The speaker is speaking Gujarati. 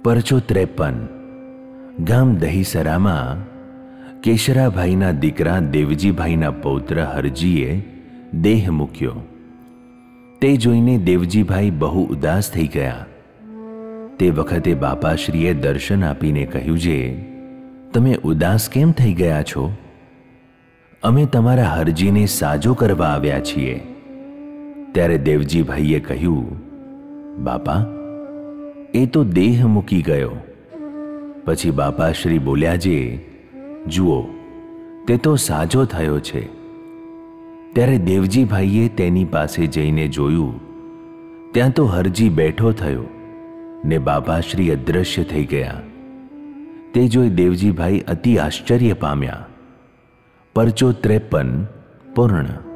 પરચો 53 ગામ દહીસરામાં કેશરાભાઈના દીકરા દેવજીભાઈના પૌત્ર હરજીએ દેહ મૂક્યો. તે જોઈને દેવજીભાઈ બહુ ઉદાસ થઈ ગયા. તે વખતે બાપાશ્રીએ દર્શન આપીને કહ્યું, જે તમે ઉદાસ કેમ થઈ ગયા છો? અમે તમારા હરજીને સાજો કરવા આવ્યા છીએ. ત્યારે દેવજીભાઈએ કહ્યું, બાપા, એ તો દેહ મૂકી ગયો. પછી બાપાશ્રી બોલ્યા, જે જુઓ, તે તો સાજો થયો છે. ત્યારે દેવજીભાઈએ તેની પાસે જઈને જોયું, ત્યાં તો હરજી બેઠો થયો ને બાપાશ્રી અદૃશ્ય થઈ ગયા. તે જોઈ દેવજીભાઈ અતિ આશ્ચર્ય પામ્યા. પરચો 53 પૂર્ણ.